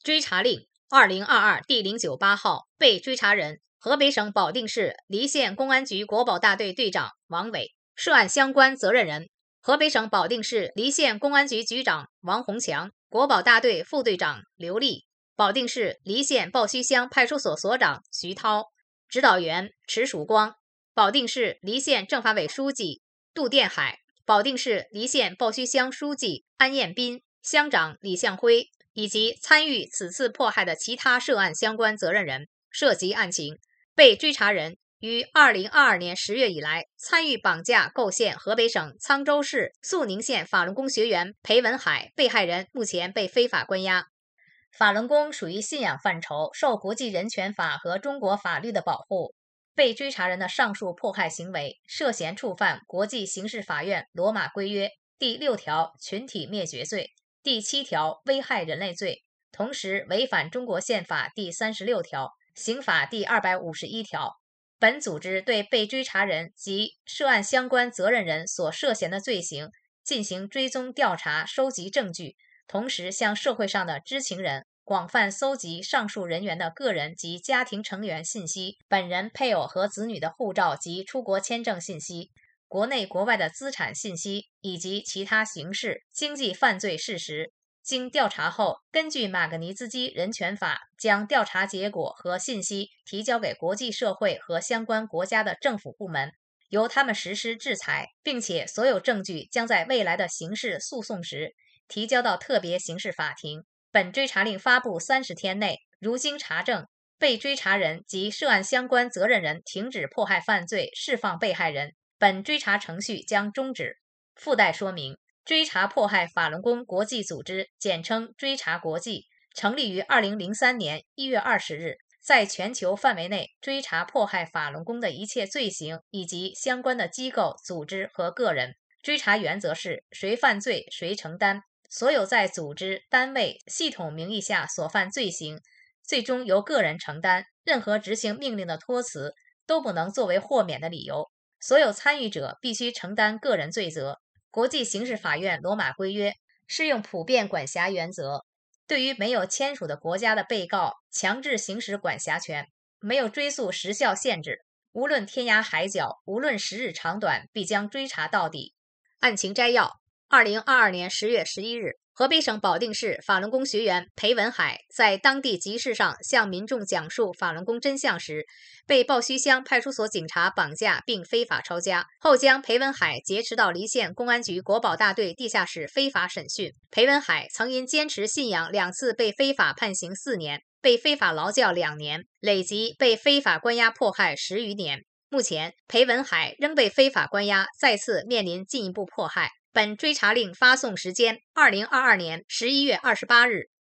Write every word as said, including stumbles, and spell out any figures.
追查令二零二二第零九八号，被追查人河北省保定市黎县公安局国保大队队长王伟，涉案相关责任人河北省保定市黎县公安局局长王洪强，国保大队副队长刘丽，保定市黎县抱须乡派出所所长徐涛，指导员迟曙光，保定市黎县政法委书记杜殿海，保定市黎县抱须乡书记安彦斌，乡长李向辉，以及参与此次迫害的其他涉案相关责任人。涉及案情，被追查人于二零二二年十月以来，参与绑架构陷河北省沧州市肃宁县法轮功学员裴文海，被害人目前被非法关押。法轮功属于信仰范畴，受国际人权法和中国法律的保护。被追查人的上述迫害行为涉嫌触犯国际刑事法院罗马规约第六条群体灭绝罪、第七条危害人类罪，同时违反中国宪法第三十六条、刑法第二百五十一条。本组织对被追查人及涉案相关责任人所涉嫌的罪行进行追踪调查，收集证据，同时向社会上的知情人广泛搜集上述人员的个人及家庭成员信息，本人、配偶和子女的护照及出国签证信息，国内国外的资产信息以及其他刑事、经济犯罪事实。经调查后，根据马格尼兹基人权法，将调查结果和信息提交给国际社会和相关国家的政府部门，由他们实施制裁，并且所有证据将在未来的刑事诉讼时提交到特别刑事法庭。本追查令发布三十天内，如经查证，被追查人及涉案相关责任人停止迫害犯罪，释放被害人，本追查程序将终止。附带说明，追查迫害法轮功国际组织，简称追查国际，成立于二零零三年一月二十日，在全球范围内追查迫害法轮功的一切罪行以及相关的机构、组织和个人。追查原则是谁犯罪谁承担，所有在组织、单位、系统名义下所犯罪行，最终由个人承担，任何执行命令的托辞都不能作为豁免的理由，所有参与者必须承担个人罪责。国际刑事法院罗马规约适用普遍管辖原则，对于没有签署的国家的被告强制行使管辖权，没有追诉时效限制，无论天涯海角，无论时日长短，必将追查到底。案情摘要：二零二二年十月十一日，河北省保定市法轮功学员裴文海在当地集市上向民众讲述法轮功真相时，被抱须乡派出所警察绑架并非法抄家，后将裴文海劫持到黎县公安局国保大队地下室非法审讯。裴文海曾因坚持信仰两次被非法判刑四年，被非法劳教两年，累计被非法关押迫害十余年。目前，裴文海仍被非法关押，再次面临进一步迫害。本追查令发送时间：二零二二年十一月二十八日。